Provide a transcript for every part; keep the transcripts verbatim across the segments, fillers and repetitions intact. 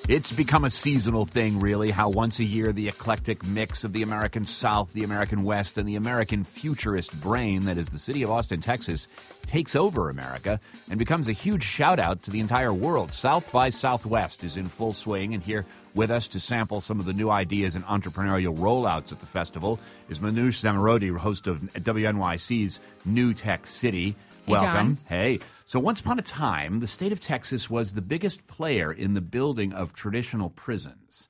It's become a seasonal thing, really, how once a year the eclectic mix of the American South, the American West, and the American futurist brain, that is the city of Austin, Texas, takes over America and becomes a huge shout-out to the entire world. South by Southwest is in full swing, and here with us to sample some of the new ideas and entrepreneurial rollouts at the festival is Manoush Zomorodi, host of W N Y C's New Tech City. Hey, Welcome. John. Hey. So once upon a time, the state of Texas was the biggest player in the building of traditional prisons.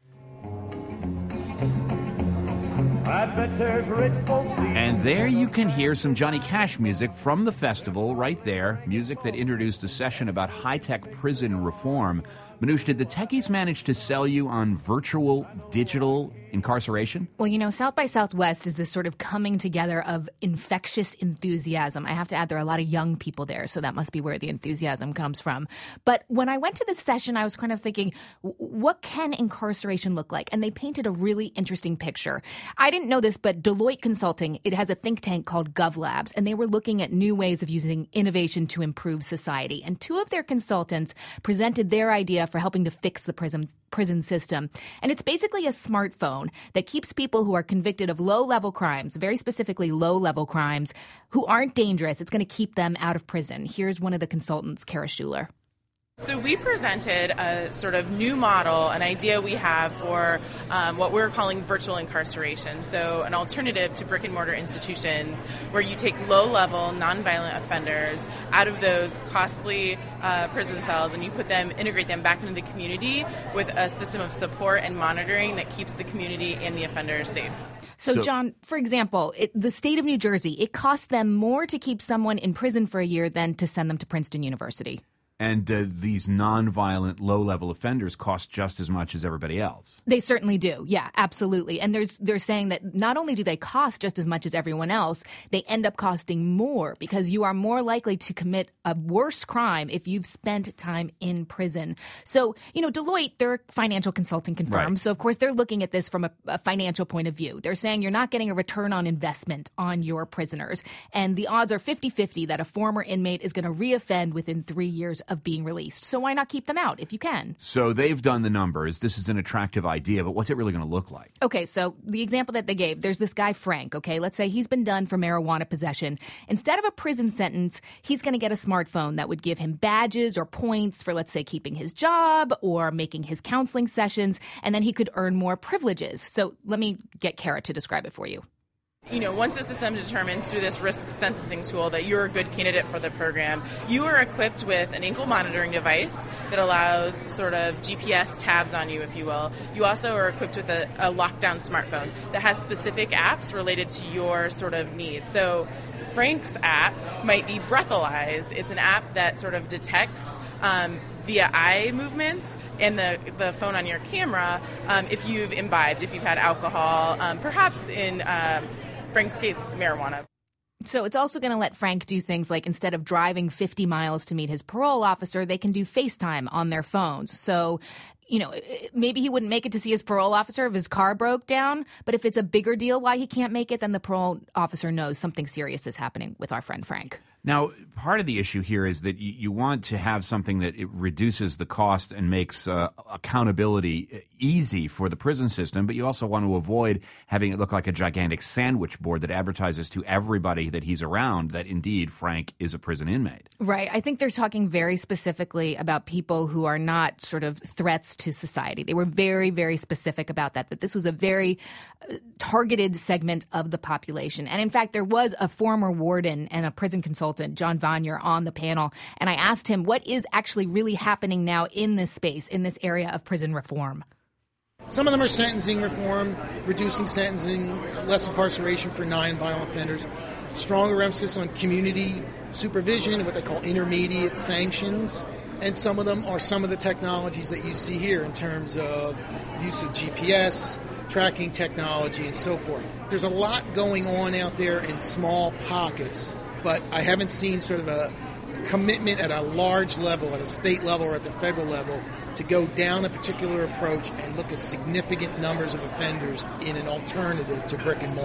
I bet there's rich folks. And there you can hear some Johnny Cash music from the festival right there, music that introduced a session about high-tech prison reform. Manoush, did the techies manage to sell you on virtual, digital incarceration? Well, you know, South by Southwest is this sort of coming together of infectious enthusiasm. I have to add, there are a lot of young people there, so that must be where the enthusiasm comes from. But when I went to this session, I was kind of thinking, what can incarceration look like? And they painted a really interesting picture. I didn't know this, but Deloitte Consulting, it has a think tank called GovLabs, and they were looking at new ways of using innovation to improve society. And two of their consultants presented their idea for helping to fix the prison prison system. And it's basically a smartphone that keeps people who are convicted of low-level crimes, very specifically low-level crimes, who aren't dangerous. It's going to keep them out of prison. Here's one of the consultants, Kara Schuler. So we presented a sort of new model, an idea we have for um, what we're calling virtual incarceration. So an alternative to brick and mortar institutions where you take low-level, nonviolent offenders out of those costly uh, prison cells and you put them, integrate them back into the community with a system of support and monitoring that keeps the community and the offenders safe. So, So- John, for example, it, the state of New Jersey, it costs them more to keep someone in prison for a year than to send them to Princeton University. And uh, these nonviolent, low-level offenders cost just as much as everybody else. They certainly do. Yeah, absolutely. And there's they're saying that not only do they cost just as much as everyone else, they end up costing more because you are more likely to commit a worse crime if you've spent time in prison. So, you know, Deloitte, they're a financial consulting firm. Right. So, of course, they're looking at this from a, a financial point of view. They're saying you're not getting a return on investment on your prisoners. And the odds are fifty-fifty that a former inmate is going to reoffend within three years of being released. So why not keep them out if you can? So they've done the numbers. This is an attractive idea, but what's it really going to look like? Okay, so the example that they gave, there's this guy, Frank, okay? Let's say he's been done for marijuana possession. Instead of a prison sentence, he's going to get a smartphone that would give him badges or points for, let's say, keeping his job or making his counseling sessions, and then he could earn more privileges. So let me get Kara to describe it for you. You know, once the system determines through this risk sentencing tool that you're a good candidate for the program, you are equipped with an ankle monitoring device that allows sort of G P S tabs on you, if you will. You also are equipped with a, a lockdown smartphone that has specific apps related to your sort of needs. So Frank's app might be Breathalyze. It's an app that sort of detects um, via eye movements and the, the phone on your camera um, if you've imbibed, if you've had alcohol, um, perhaps in um, Frank's case, marijuana. So it's also going to let Frank do things like instead of driving fifty miles to meet his parole officer, they can do FaceTime on their phones. So, you know, maybe he wouldn't make it to see his parole officer if his car broke down. But if it's a bigger deal why he can't make it, then the parole officer knows something serious is happening with our friend Frank. Now, part of the issue here is that you, you want to have something that it reduces the cost and makes uh, accountability easy for the prison system, but you also want to avoid having it look like a gigantic sandwich board that advertises to everybody that he's around that indeed Frank is a prison inmate. Right. I think they're talking very specifically about people who are not sort of threats to society. They were very, very specific about that, that this was a very uh, targeted segment of the population. And in fact, there was a former warden and a prison consultant, John Vanier, on the panel, and I asked him what is actually really happening now in this space, in this area of prison reform. Some of them are sentencing reform, reducing sentencing, less incarceration for non-violent offenders, stronger emphasis on community supervision, what they call intermediate sanctions, and some of them are some of the technologies that you see here in terms of use of G P S, tracking technology, and so forth. There's a lot going on out there in small pockets, but I haven't seen sort of a commitment at a large level, at a state level or at the federal level, to go down a particular approach and look at significant numbers of offenders in an alternative to brick and mortar.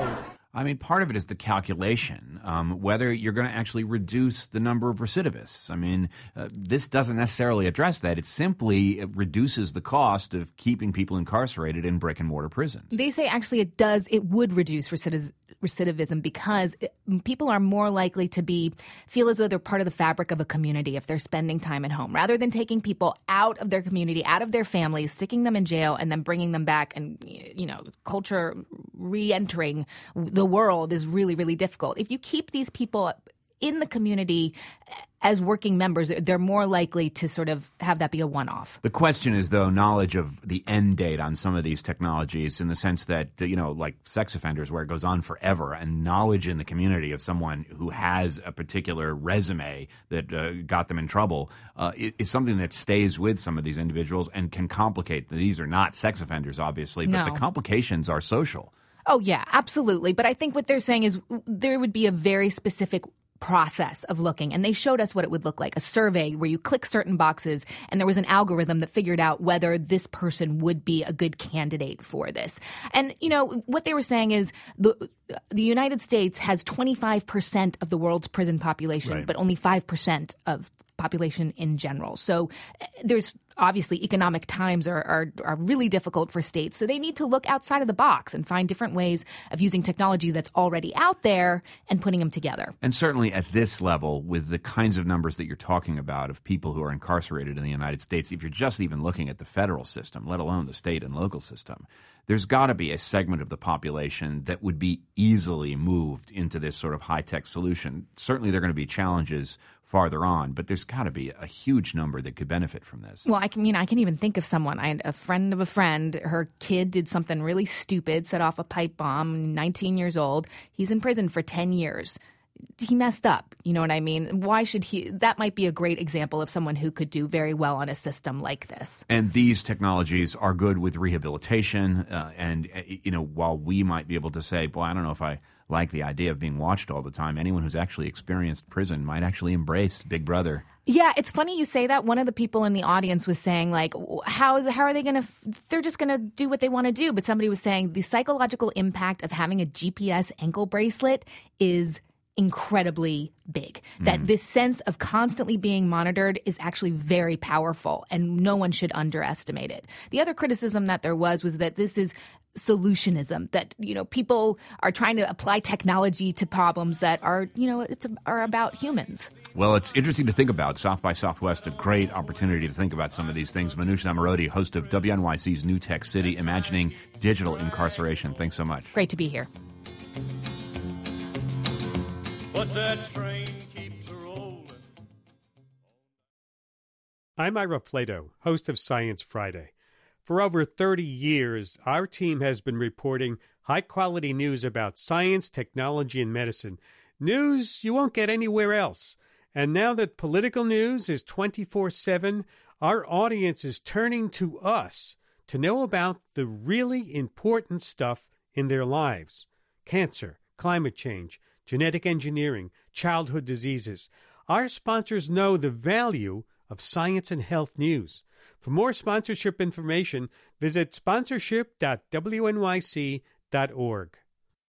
I mean, part of it is the calculation, um, whether you're going to actually reduce the number of recidivists. I mean, uh, this doesn't necessarily address that. It simply it reduces the cost of keeping people incarcerated in brick-and-mortar prisons. They say actually it does, it would reduce recidivism. recidivism because it, people are more likely to be feel as though they're part of the fabric of a community if they're spending time at home, rather than taking people out of their community, out of their families, sticking them in jail, and then bringing them back. And, you know, culture re-entering the world is really, really difficult. If you keep these people in the community as working members, they're more likely to sort of have that be a one-off. The question is, though, knowledge of the end date on some of these technologies, in the sense that, you know, like sex offenders, where it goes on forever, and knowledge in the community of someone who has a particular resume that uh, got them in trouble uh, is something that stays with some of these individuals and can complicate. These are not sex offenders, obviously, but No. the complications are social. Oh, yeah, absolutely. But I think what they're saying is there would be a very specific process of looking. And they showed us what it would look like, a survey where you click certain boxes and there was an algorithm that figured out whether this person would be a good candidate for this. And, you know, what they were saying is the the United States has twenty-five percent of the world's prison population, Right. but only five percent of population in general. So uh, there's obviously economic times are, are are really difficult for states. So they need to look outside of the box and find different ways of using technology that's already out there and putting them together. And certainly at this level, with the kinds of numbers that you're talking about of people who are incarcerated in the United States, if you're just even looking at the federal system, let alone the state and local system, there's got to be a segment of the population that would be easily moved into this sort of high-tech solution. Certainly there are going to be challenges farther on, but there's got to be a huge number that could benefit from this. Well, I can mean I can even think of someone. I had a friend of a friend. Her kid did something really stupid, set off a pipe bomb, nineteen years old. He's in prison for ten years. He messed up. You know what I mean? Why should he? That might be a great example of someone who could do very well on a system like this. And these technologies are good with rehabilitation. Uh, and, uh, you know, while we might be able to say, boy, I don't know if I like the idea of being watched all the time, anyone who's actually experienced prison might actually embrace Big Brother. Yeah, it's funny you say that. One of the people in the audience was saying, like, how is how are they going to – they're just going to do what they want to do. But somebody was saying the psychological impact of having a G P S ankle bracelet is – incredibly big. That mm. this sense of constantly being monitored is actually very powerful, and no one should underestimate it. The other criticism that there was was that this is solutionism, that, you know, people are trying to apply technology to problems that are, you know, it's are about humans. Well, it's interesting to think about. South by Southwest, a great opportunity to think about some of these things. Manoush Zomorodi, host of W N Y C's New Tech City, Imagining Digital Incarceration. Thanks so much. Great to be here. But that train keeps rolling. I'm Ira Flato, host of Science Friday. For over thirty years, our team has been reporting high-quality news about science, technology, and medicine. News you won't get anywhere else. And now that political news is twenty-four seven, our audience is turning to us to know about the really important stuff in their lives. Cancer, climate change, genetic engineering, childhood diseases. Our sponsors know the value of science and health news. For more sponsorship information, visit sponsorship dot w n y c dot org.